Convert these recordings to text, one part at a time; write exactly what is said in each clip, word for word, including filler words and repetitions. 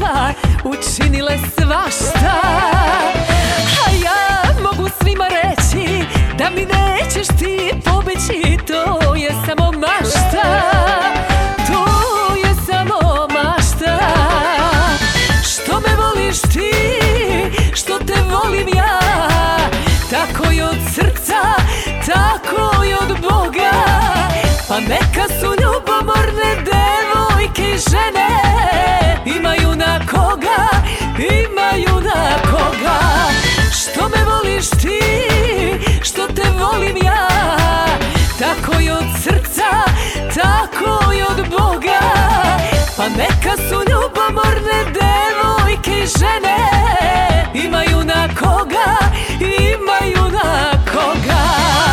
danima učinile svašta. A ja mogu svima reći da mi nećeš ti pobeći, to je samo mašta, to je samo mašta. Što me voliš ti, što te volim ja, tako i od srca, tako i od Boga. Pa neka su ljubomorne devojke i žene, imaju na koga, imaju na koga. Što me voliš ti, što te volim ja, tako i od srca, tako i od Boga. Pa neka su ljubomorne devojke i žene, imaju na koga, imaju na koga.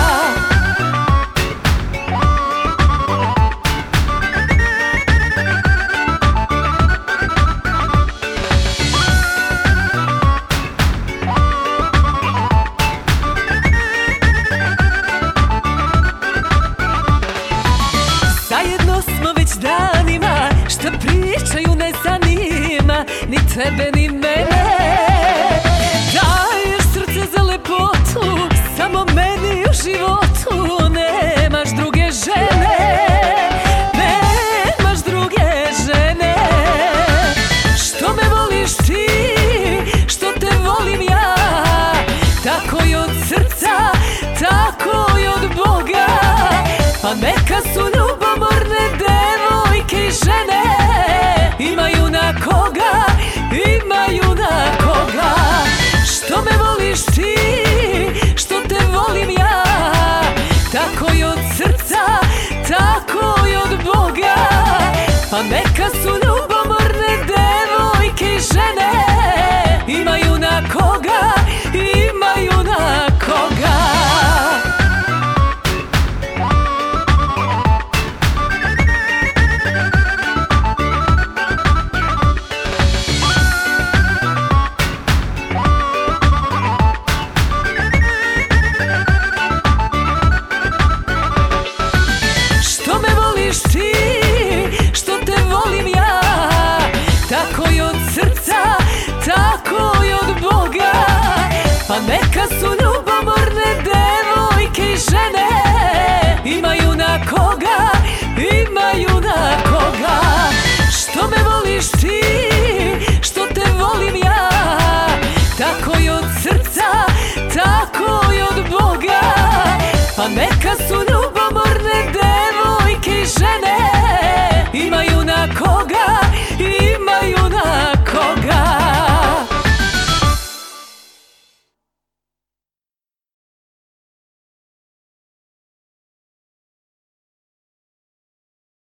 Zajedno smo već danima, šta pričaju ne zanima ni tebe ni mene. Daješ srce za lepotu, samo meni u životu, nemaš druge žene, nemaš druge žene. Što me voliš ti, što te volim ja, tako i od srca, tako i od Boga. Pa neka su ljubomorne devojke i žene, imaju na koga, imaju na koga. Što me voliš ti, što te volim ja, tako i od srca, tako i od Boga. Pa neka su ljubomorne devojke i žene, imaju na koga, imaju na koga. Ti, što te volim ja, tako i od srca, tako i od Boga. Pa neka su